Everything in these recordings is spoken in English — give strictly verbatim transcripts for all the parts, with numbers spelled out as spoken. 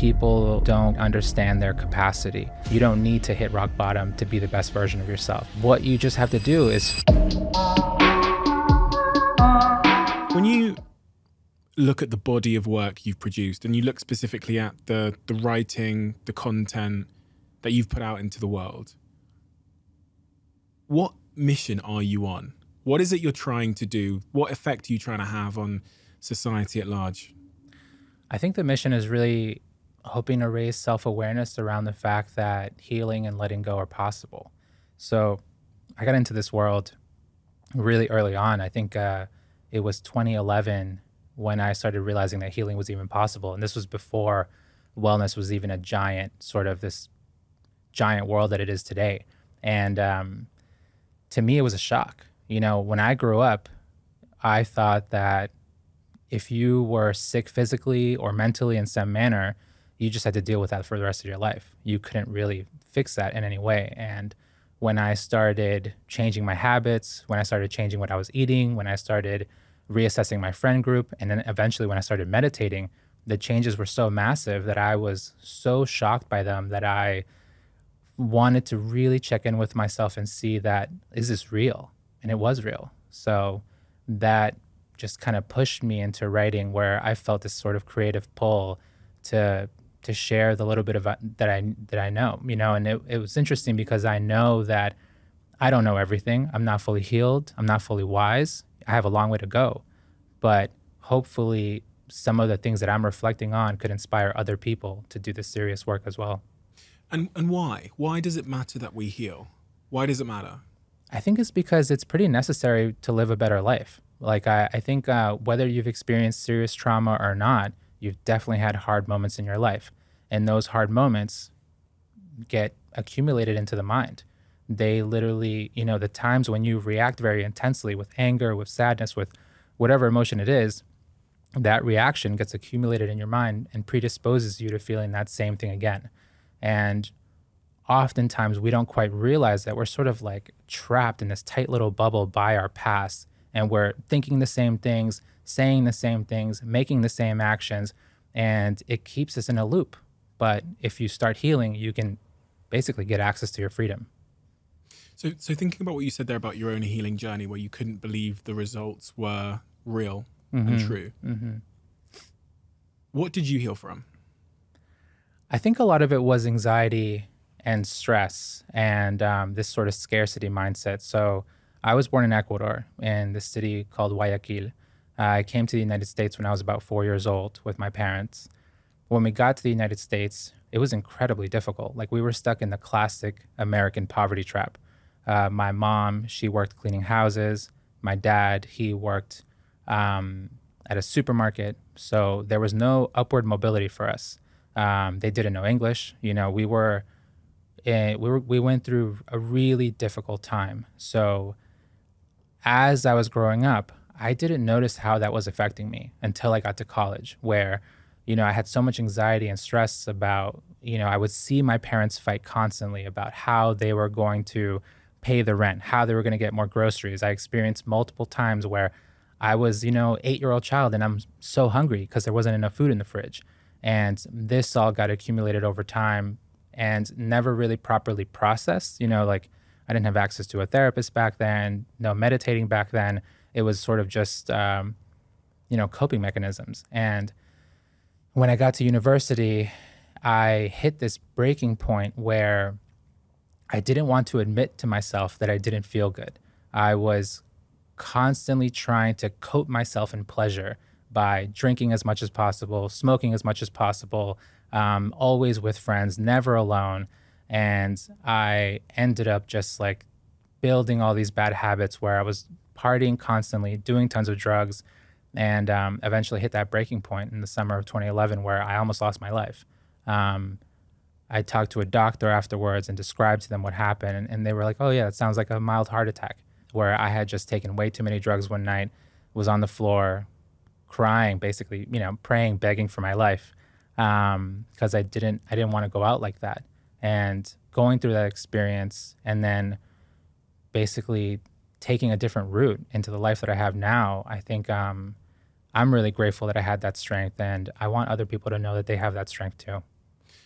people don't understand their capacity. You don't need to hit rock bottom to be the best version of yourself. What you just have to do is... When you look at the body of work you've produced and you look specifically at the, the writing, the content that you've put out into the world, what mission are you on? What is it you're trying to do? What effect are you trying to have on society at large? I think the mission is really hoping to raise self-awareness around the fact that healing and letting go are possible. So I got into this world really early on. I think uh, it was twenty eleven when I started realizing that healing was even possible. And this was before wellness was even a giant, sort of this giant world that it is today. And um, to me, it was a shock. You know, when I grew up, I thought that if you were sick physically or mentally in some manner, you just had to deal with that for the rest of your life. You couldn't really fix that in any way. And when I started changing my habits, when I started changing what I was eating, when I started reassessing my friend group, and then eventually when I started meditating, the changes were so massive that I was so shocked by them that I wanted to really check in with myself and see that, is this real? And it was real. So that just kind of pushed me into writing, where I felt this sort of creative pull to to share the little bit of uh, that I that I know, you know. And it, it was interesting because I know that I don't know everything. I'm not fully healed. I'm not fully wise. I have a long way to go, but hopefully some of the things that I'm reflecting on could inspire other people to do this serious work as well. And and why? Why does it matter that we heal? Why does it matter? I think it's because it's pretty necessary to live a better life. Like, I, I think uh, whether you've experienced serious trauma or not, you've definitely had hard moments in your life. And those hard moments get accumulated into the mind. They literally, you know, the times when you react very intensely with anger, with sadness, with whatever emotion it is, that reaction gets accumulated in your mind and predisposes you to feeling that same thing again. And oftentimes we don't quite realize that we're sort of like trapped in this tight little bubble by our past, and we're thinking the same things, saying the same things, making the same actions, and it keeps us in a loop. But if you start healing, you can basically get access to your freedom. So, so thinking about what you said there about your own healing journey, where you couldn't believe the results were real mm-hmm. and true. Mm-hmm. What did you heal from? I think a lot of it was anxiety and stress and um, this sort of scarcity mindset. So I was born in Ecuador, in the city called Guayaquil. Uh, I came to the United States when I was about four years old with my parents. When we got to the United States, it was incredibly difficult. Like, we were stuck in the classic American poverty trap. Uh, my mom, she worked cleaning houses. My dad, he worked um, at a supermarket. So there was no upward mobility for us. Um, they didn't know English. You know, we were, uh, we were, we went through a really difficult time. So as I was growing up, I didn't notice how that was affecting me until I got to college, where, you know, I had so much anxiety and stress about, you know, I would see my parents fight constantly about how they were going to pay the rent, how they were going to get more groceries. I experienced multiple times where I was, you know, eight-year-old child and I'm so hungry because there wasn't enough food in the fridge. And this all got accumulated over time and never really properly processed. You know, like, I didn't have access to a therapist back then, no meditating back then. It was sort of just, um, you know, coping mechanisms. And when I got to university, I hit this breaking point where I didn't want to admit to myself that I didn't feel good. I was constantly trying to coat myself in pleasure by drinking as much as possible, smoking as much as possible, um, always with friends, never alone. And I ended up just like building all these bad habits where I was partying constantly, doing tons of drugs, and um, eventually hit that breaking point in the summer of twenty eleven where I almost lost my life. Um, I talked to a doctor afterwards and described to them what happened, and, and they were like, oh yeah, it sounds like a mild heart attack, where I had just taken way too many drugs one night, was on the floor, crying, basically, you know, praying, begging for my life, um, because I didn't, I didn't want to go out like that. And going through that experience and then basically taking a different route into the life that I have now, I think um, I'm really grateful that I had that strength, and I want other people to know that they have that strength too.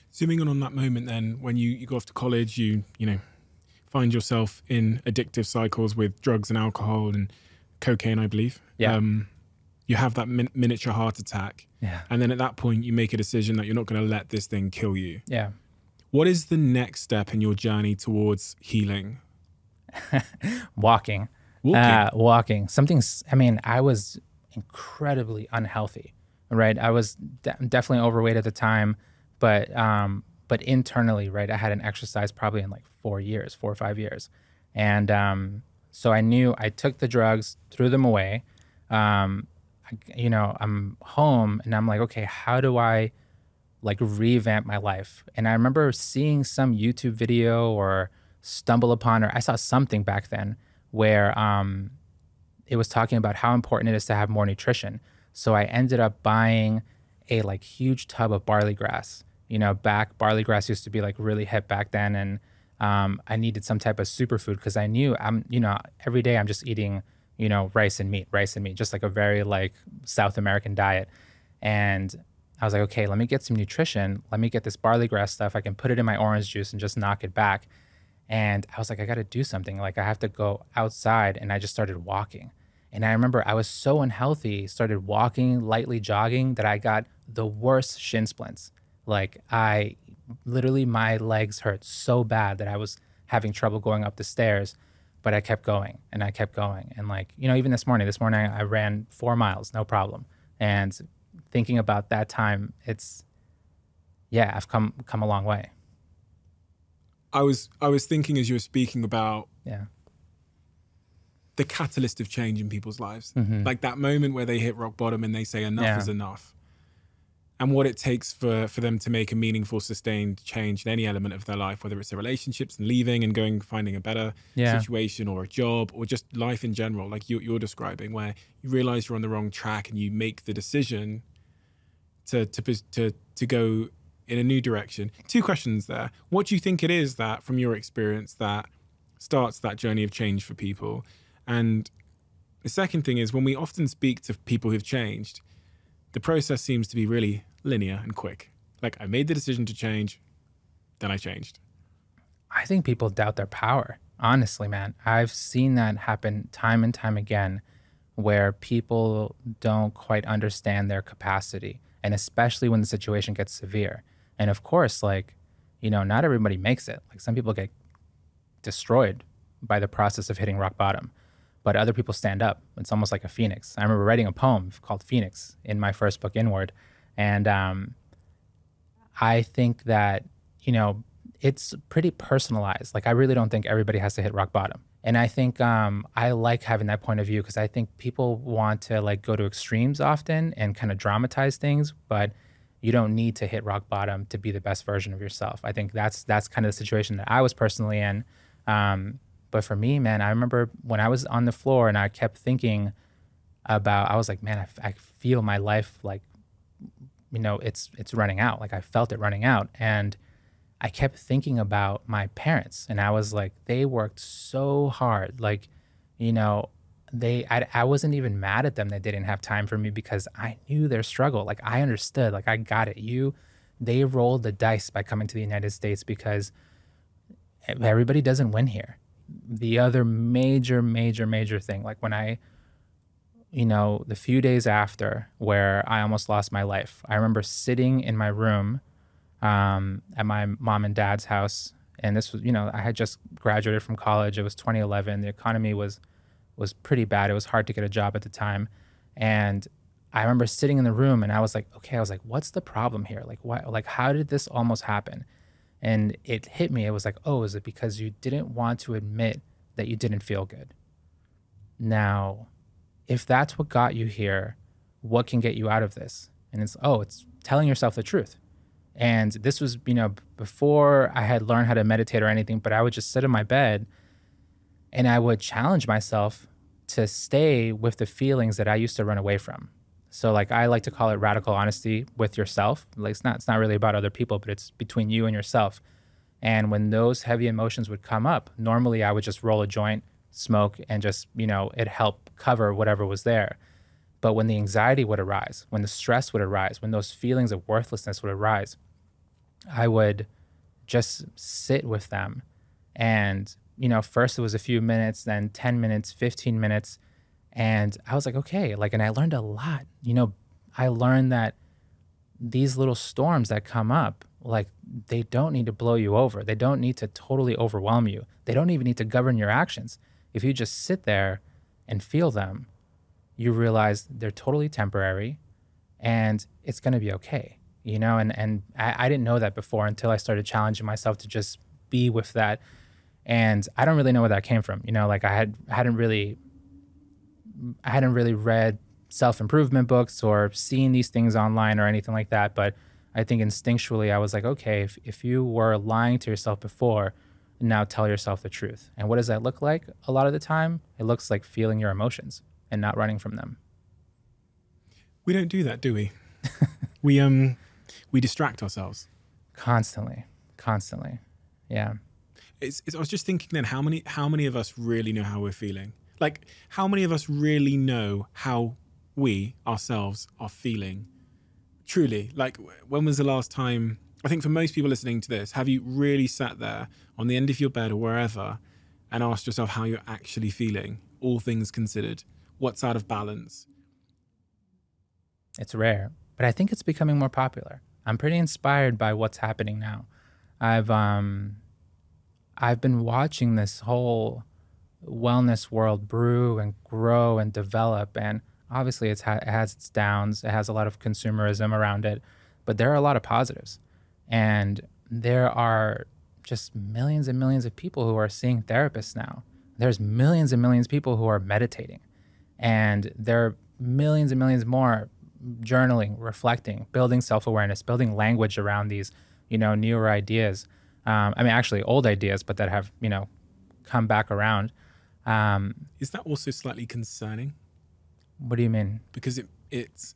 Zooming on on that moment then, when you, you go off to college, you, you know, find yourself in addictive cycles with drugs and alcohol and cocaine, I believe. Yeah. Um, you have that min- miniature heart attack. Yeah. And then at that point, you make a decision that you're not going to let this thing kill you. Yeah. What is the next step in your journey towards healing? Walking. Walking. Uh, walking. Something's, I mean, I was incredibly unhealthy, right? I was de- definitely overweight at the time, but, um, but internally, right, I hadn't exercised probably in like four years, four or five years. And, um, so I knew I took the drugs, threw them away. Um, I, you know, I'm home and I'm like, okay, how do I like revamp my life? And I remember seeing some YouTube video or stumble upon, or I saw something back then where um, it was talking about how important it is to have more nutrition. So I ended up buying a like huge tub of barley grass. You know, back barley grass used to be like really hip back then, and um, I needed some type of superfood because I knew I'm, you know, every day I'm just eating, you know, rice and meat, rice and meat, just like a very like South American diet. And I was like, okay, let me get some nutrition. Let me get this barley grass stuff. I can put it in my orange juice and just knock it back. And I was like, I got to do something. Like I have to go outside. And I just started walking. And I remember I was so unhealthy, started walking, lightly jogging, that I got the worst shin splints. Like I literally, my legs hurt so bad that I was having trouble going up the stairs, but I kept going and I kept going. And like, you know, even this morning, this morning I ran four miles, no problem. And thinking about that time, it's, yeah, I've come, come a long way. I was I was thinking as you were speaking about Yeah. the catalyst of change in people's lives. Mm-hmm. Like that moment where they hit rock bottom and they say enough Yeah. is enough. And what it takes for, for them to make a meaningful, sustained change in any element of their life, whether it's their relationships and leaving and going, finding a better Yeah. situation or a job or just life in general, like you, you're describing, where you realize you're on the wrong track and you make the decision to, to, to, to go in a new direction. Two questions there. What do you think it is that, from your experience, that starts that journey of change for people? And the second thing is, when we often speak to people who've changed, the process seems to be really linear and quick. Like, I made the decision to change, then I changed. I think people doubt their power. Honestly, man, I've seen that happen time and time again, where people don't quite understand their capacity, and especially when the situation gets severe. And of course, like, you know, not everybody makes it. Like some people get destroyed by the process of hitting rock bottom, but other people stand up. It's almost like a phoenix. I remember writing a poem called Phoenix in my first book, Inward. And um, I think that, you know, it's pretty personalized. Like, I really don't think everybody has to hit rock bottom. And I think um, I like having that point of view because I think people want to like go to extremes often and kind of dramatize things, but you don't need to hit rock bottom to be the best version of yourself. I think that's that's kind of the situation that I was personally in. Um, but for me, man, I remember when I was on the floor and I kept thinking about, I was like, man, I, I feel my life like, you know, it's it's running out. Like I felt it running out. And I kept thinking about my parents, and I was like, they worked so hard. Like, you know, they, I, I wasn't even mad at them that they didn't have time for me because I knew their struggle. Like I understood, like I got it. You, they rolled the dice by coming to the United States because everybody doesn't win here. The other major, major, major thing, like when I, you know, the few days after where I almost lost my life, I remember sitting in my room um, at my mom and dad's house. And this was, you know, I had just graduated from college. It was twenty eleven. The economy was, was pretty bad. It was hard to get a job at the time. And I remember sitting in the room and I was like, okay, I was like, what's the problem here? Like, why, like, how did this almost happen? And it hit me. It was like, oh, is it because you didn't want to admit that you didn't feel good? Now, if that's what got you here, what can get you out of this? And it's, oh, it's telling yourself the truth. And this was, you know, before I had learned how to meditate or anything, but I would just sit in my bed and I would challenge myself to stay with the feelings that I used to run away from. So like, I like to call it radical honesty with yourself. Like it's not, it's not really about other people, but it's between you and yourself. And when those heavy emotions would come up, normally I would just roll a joint, smoke, and just, you know, it helped cover whatever was there. But when the anxiety would arise, when the stress would arise, when those feelings of worthlessness would arise, I would just sit with them. And, you know, first it was a few minutes, then ten minutes, fifteen minutes. And I was like, okay, like, and I learned a lot. You know, I learned that these little storms that come up, like, they don't need to blow you over. They don't need to totally overwhelm you. They don't even need to govern your actions. If you just sit there and feel them, you realize they're totally temporary and it's going to be okay. You know, and, and I, I didn't know that before until I started challenging myself to just be with that. And I don't really know where that came from. You know, like I had, hadn't really, I hadn't really read self-improvement books or seen these things online or anything like that. But I think instinctually I was like, okay, if, if you were lying to yourself before, now tell yourself the truth. And what does that look like? A lot of the time, it looks like feeling your emotions and not running from them. We don't do that, do we? we um we distract ourselves constantly, constantly. Yeah. It's, it's, I was just thinking then, how many how many of us really know how we're feeling? Like, how many of us really know how we ourselves are feeling? Truly, like, when was the last time? I think for most people listening to this, have you really sat there on the end of your bed or wherever and asked yourself how you're actually feeling, all things considered? What's out of balance? It's rare, but I think it's becoming more popular. I'm pretty inspired by what's happening now. I've um, I've been watching this whole wellness world brew and grow and develop, and obviously it's ha- it has its downs. It has a lot of consumerism around it, but there are a lot of positives. And there are just millions and millions of people who are seeing therapists now. There's millions and millions of people who are meditating. And there are millions and millions more journaling, reflecting, building self-awareness, building language around these, you know, newer ideas. Um, I mean, actually old ideas, but that have, you know, come back around. Um, Is that also slightly concerning? What do you mean? Because it, it's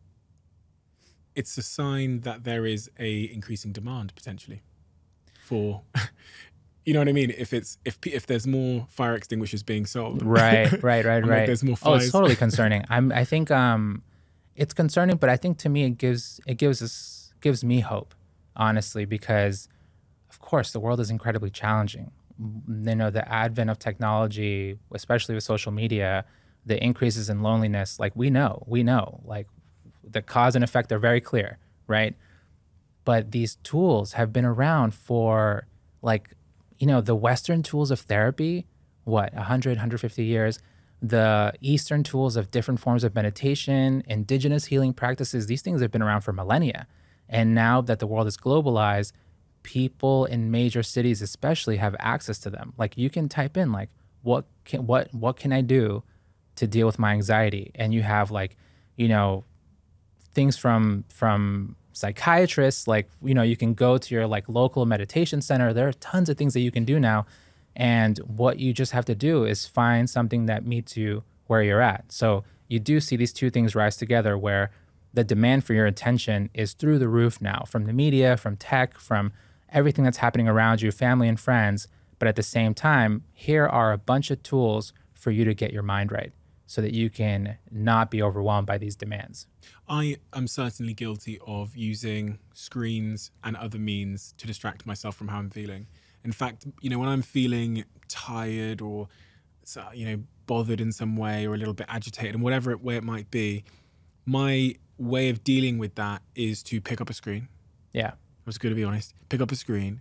it's a sign that there is a increasing demand potentially for, you know what I mean? If it's if if there's more fire extinguishers being sold, right, right, right, right. Like there's more fires. Oh, it's totally concerning. I'm. I think um, it's concerning, but I think to me it gives it gives us gives me hope, honestly, because of course the world is incredibly challenging. You know, the advent of technology, especially with social media, the increases in loneliness. Like we know, we know, like. The cause and effect are very clear, right? But these tools have been around for, like, you know, the Western tools of therapy, what, one hundred, one hundred fifty years, the Eastern tools of different forms of meditation, indigenous healing practices, these things have been around for millennia. And now that the world is globalized, people in major cities especially have access to them. Like you can type in like, what can, what, what can I do to deal with my anxiety? And you have like, you know, things from from psychiatrists, like, you know, you can go to your like local meditation center. There are tons of things that you can do now. And what you just have to do is find something that meets you where you're at. So you do see these two things rise together where the demand for your attention is through the roof now, from the media, from tech, from everything that's happening around you, family and friends. But at the same time, here are a bunch of tools for you to get your mind right, so that you can not be overwhelmed by these demands. I am certainly guilty of using screens and other means to distract myself from how I'm feeling. In fact, you know, when I'm feeling tired or, you know, bothered in some way or a little bit agitated and whatever way it might be, my way of dealing with that is to pick up a screen. Yeah. I was going to be honest. Pick up a screen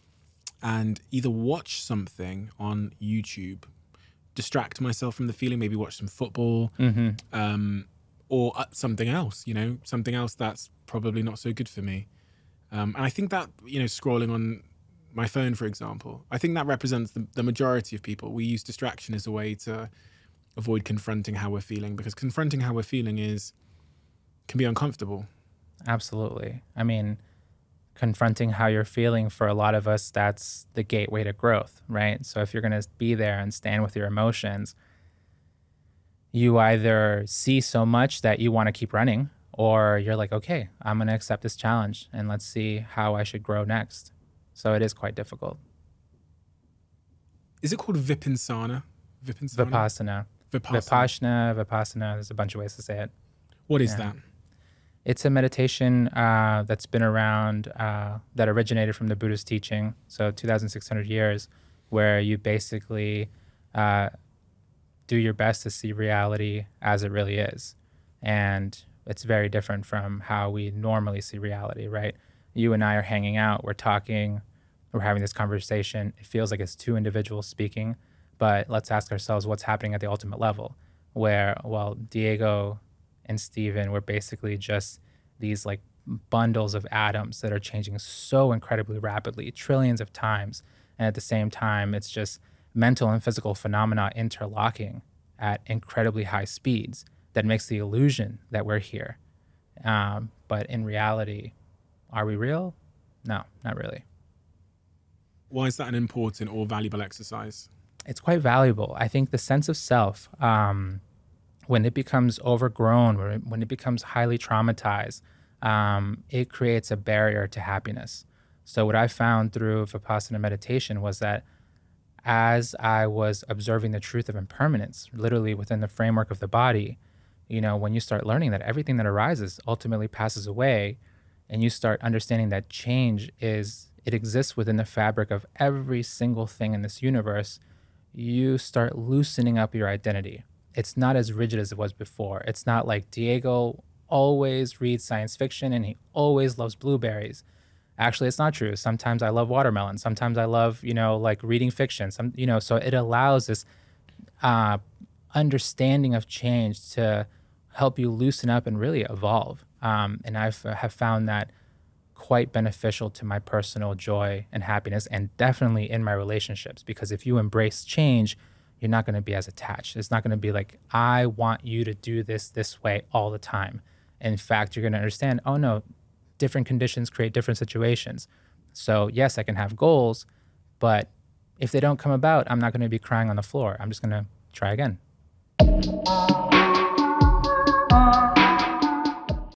and either watch something on YouTube, distract myself from the feeling, maybe watch some football, mm-hmm. um, or uh, something else, you know, something else that's probably not so good for me. Um, and I think that, you know, scrolling on my phone, for example, I think that represents the, the majority of people. We use distraction as a way to avoid confronting how we're feeling, because confronting how we're feeling is, can be uncomfortable. Absolutely. I mean, confronting how you're feeling for a lot of us, that's the gateway to growth, right? So if you're going to be there and stand with your emotions, you either see so much that you want to keep running, or you're like, okay, I'm going to accept this challenge and let's see how I should grow next. So it is quite difficult. Is it called Vipassana? Vipassana? Vipassana. Vipassana. Vipassana, Vipassana. There's a bunch of ways to say it. What is yeah. that? It's a meditation uh, that's been around, uh, that originated from the Buddhist teaching, so two thousand six hundred years, where you basically uh, do your best to see reality as it really is. And it's very different from how we normally see reality, right? You and I are hanging out, we're talking, we're having this conversation. It feels like it's two individuals speaking, but let's ask ourselves what's happening at the ultimate level, where, well, Diego and Steven were basically just these like bundles of atoms that are changing so incredibly rapidly, trillions of times. And at the same time, it's just mental and physical phenomena interlocking at incredibly high speeds that makes the illusion that we're here. Um, but in reality, are we real? No, not really. Why is that an important or valuable exercise? It's quite valuable. I think the sense of self, um, when it becomes overgrown, when it, when it becomes highly traumatized, um, it creates a barrier to happiness. So what I found through Vipassana meditation was that as I was observing the truth of impermanence, literally within the framework of the body, you know, when you start learning that everything that arises ultimately passes away, and you start understanding that change is, it exists within the fabric of every single thing in this universe, you start loosening up your identity. It's not as rigid as it was before. It's not like Diego always reads science fiction and he always loves blueberries. Actually, it's not true. Sometimes I love watermelon. Sometimes I love, you know, like reading fiction. Some, you know, so it allows this uh, understanding of change to help you loosen up and really evolve. Um, and I have found that quite beneficial to my personal joy and happiness, and definitely in my relationships. Because if you embrace change, you're not going to be as attached. It's not going to be like, I want you to do this this way all the time. In fact, you're going to understand, oh no, different conditions create different situations. So yes, I can have goals, but if they don't come about, I'm not going to be crying on the floor. I'm just going to try again.